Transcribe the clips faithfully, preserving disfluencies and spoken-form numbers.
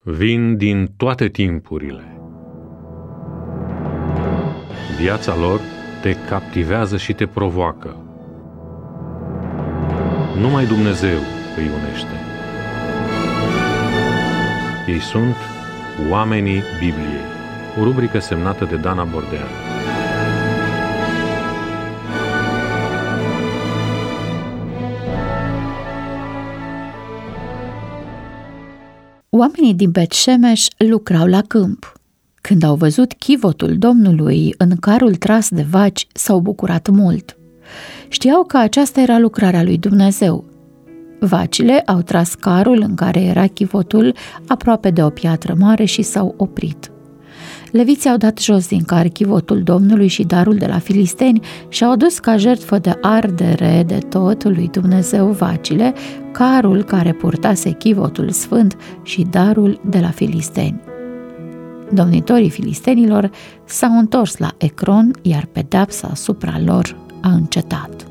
vin din toate timpurile. Viața lor te captivează și te provoacă. Numai Dumnezeu îi unește. Ei sunt Oamenii Bibliei, o rubrică semnată de Dana Bordean. Oamenii din Bet-Shemesh lucrau la câmp. Când au văzut chivotul Domnului în carul tras de vaci, s-au bucurat mult. Știau că aceasta era lucrarea lui Dumnezeu. Vacile au tras carul în care era chivotul aproape de o piatră mare și s-au oprit. Leviții au dat jos din car chivotul Domnului și darul de la filisteni și au adus ca jertfă de ardere de tot lui Dumnezeu vacile, carul care purtase chivotul sfânt și darul de la filisteni. Domnitorii filistenilor s-au întors la Ecron, iar pedeapsa asupra lor a încetat.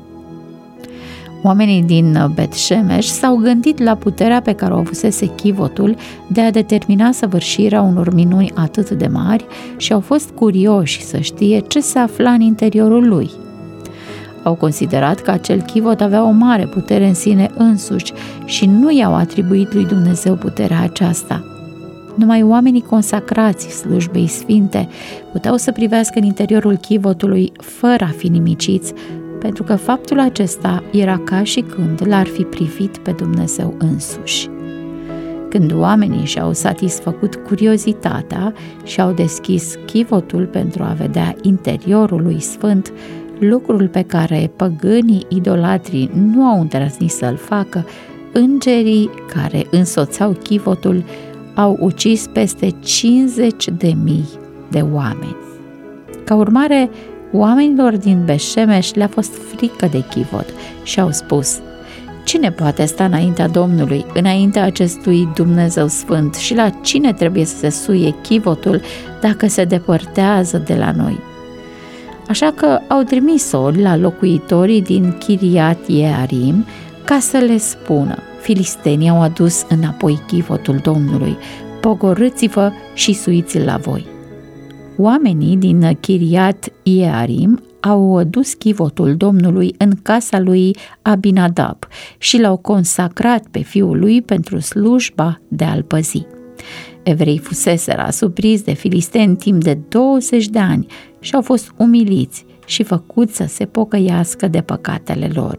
Oamenii din Bet-Shemesh s-au gândit la puterea pe care o avusese chivotul de a determina săvârșirea unor minuni atât de mari și au fost curioși să știe ce se afla în interiorul lui. Au considerat că acel chivot avea o mare putere în sine însuși și nu i-au atribuit lui Dumnezeu puterea aceasta. Numai oamenii consacrați slujbei sfinte puteau să privească în interiorul chivotului fără a fi nimiciți, pentru că faptul acesta era ca și când l-ar fi privit pe Dumnezeu însuși. Când oamenii și-au satisfăcut curiozitatea și au deschis chivotul pentru a vedea interiorul lui sfânt, lucrul pe care păgânii idolatrii nu au îndrăznit să-l facă, îngerii care însoțeau chivotul au ucis peste cincizeci de mii de oameni. Ca urmare, oamenilor din Bet-Shemesh le-a fost frică de chivot și au spus: cine poate sta înaintea Domnului, înaintea acestui Dumnezeu sfânt, și la cine trebuie să se suie chivotul dacă se depărtează de la noi? Așa că au trimis-o la locuitorii din Chiriat Jearim ca să le spună: filistenii au adus înapoi chivotul Domnului, pogorâți-vă și suiți-l la voi. Oamenii din Chiriat Jearim au dus chivotul Domnului în casa lui Abinadab și l-au consacrat pe fiul lui pentru slujba de a-l păzi. Evreii fuseseră asupriți de filisteni timp de douăzeci de ani și au fost umiliți și făcuți să se pocăiască de păcatele lor.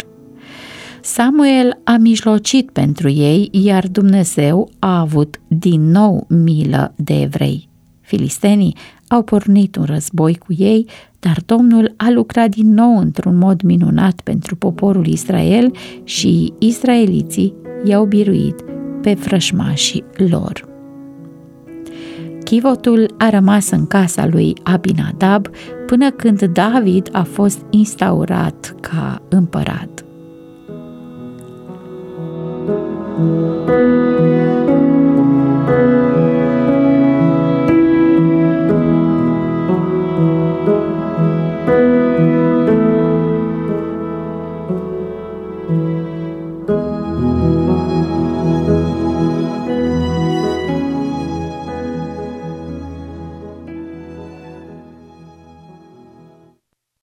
Samuel a mijlocit pentru ei, iar Dumnezeu a avut din nou milă de evrei. Filistenii au pornit un război cu ei, dar Domnul a lucrat din nou într-un mod minunat pentru poporul Israel și israeliții i-au biruit pe vrăjmașii lor. Chivotul a rămas în casa lui Abinadab până când David a fost instaurat ca împărat.